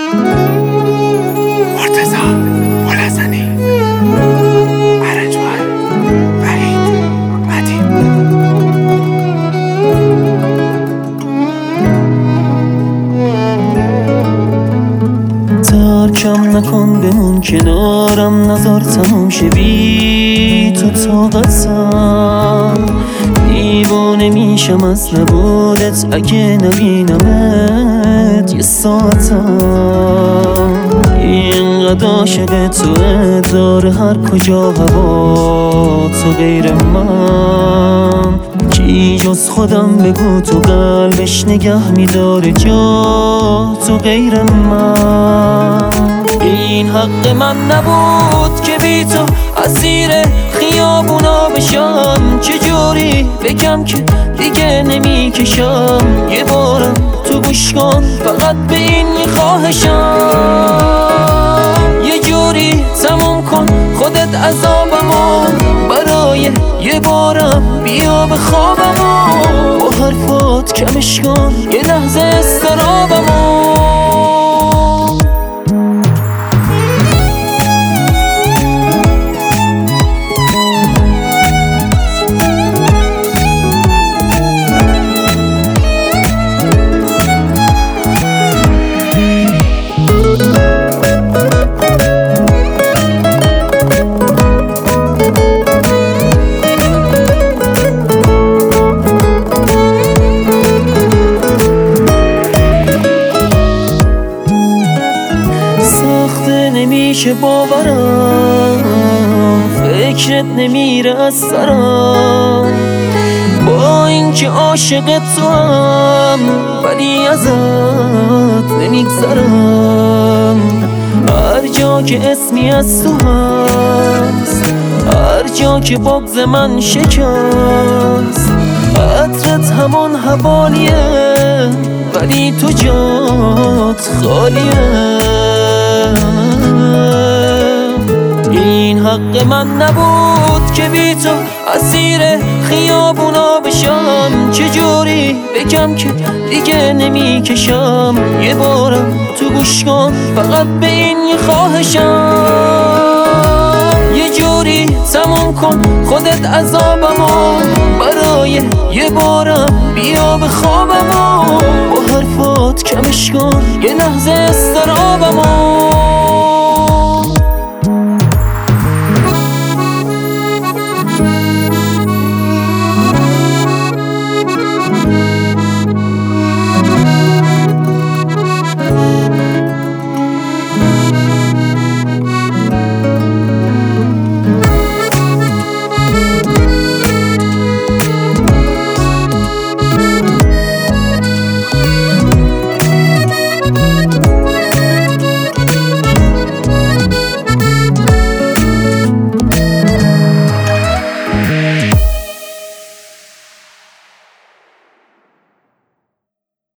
مرتضی بلحسنی، ارنجبر وحید مدین. ترکم نکن بمون کنارم، نظر تموم شه بی تو طاقتم. دیوانه میشم از نبودت اگه نبینمت یه ساعتم. اینقدر عاشق توه داره هر کجا هوا تو غیر من. کی جز خودم بگو تو قلبش نگه میداره جا تو غیر من. این حق من نبود که بی تو اسیر خیابونا بشم. چجوری بگم که دیگه نمیکشم، یه بارم تو گوش کن فقط به این خواهشم. یه جوری تموم کن خودت عذابمو، برای یه بارم بیا به خوابمو. با حرفات کمش کن یه لحظه استرابمو. نمیشه باورم، فکرت نمیره از سرم. با اینکه عاشق تو هم ولی ازت نمیگذرم. هر جا که اسمی از تو هست، هر جا که بغض من شکست. عطرت همان حوالیه ولی تو جات خالیه. این حق من نبود که بی تو اسیر خیابونا بشم. چجوری بگم که دیگه نمیکشم، یه بارم تو گوش کن فقط به این یه خواهشم. یه جوری تموم کن خودت عذابمو، برای یه بارم بیا به خوابمو. با حرفات کمش کن یه لحظه استرابمو.